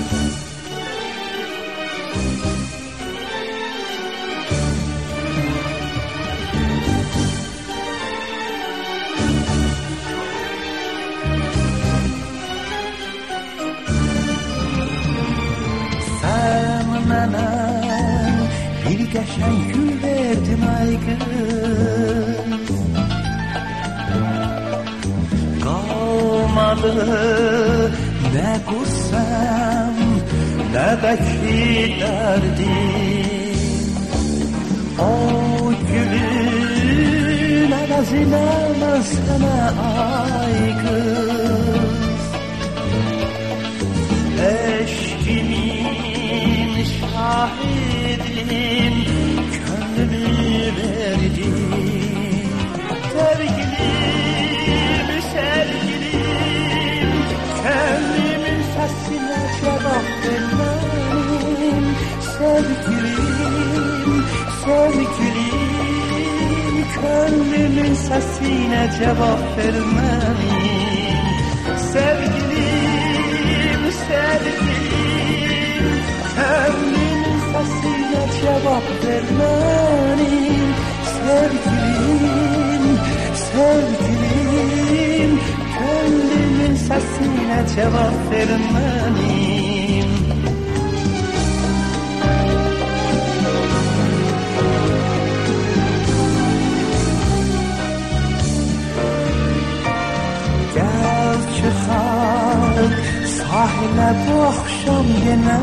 Bir geçen gül verdin ay kız, kalmadı ne kursam ne belki derdim. O gülün evazine sana ay kız, eşkimin şahidim, gönlümü verdim. Sevgilim, sevgilim, gönlümün sesine cevap vermem. Sevgilim, sevgilim, gönlümün sesine cevap vermem. Sevgilim, sevgilim, gönlümün sesine cevap vermenim. Sevgilim, sevgilim, gönlümün sesine cevap vermenim. Gel çıkar sahile bu akşam yine,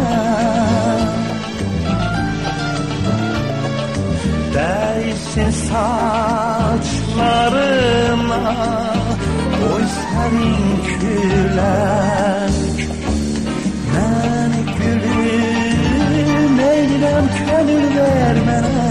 değsin saçlarıma oy senin külek. Ben gülüm eylem gönül vermene,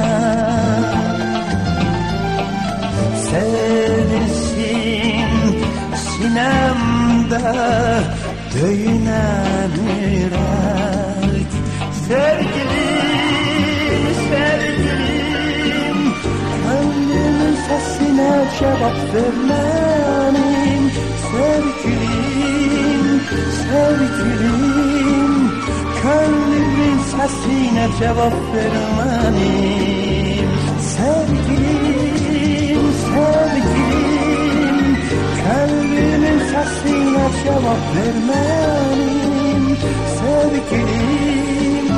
sevilsin sinemde döyünen yürek. Sevgilim, sevgilim, gönlümün sesine cevap vermenim. Sevgilim, sevgilim, gönlümün sesine cevap vermenim. Sevgilim, sevgilim, gönlümün sesine cevap vermenim. Sevgilim,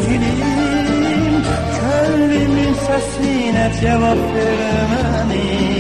sevgilim, gönlümün sesine cevap vermenim.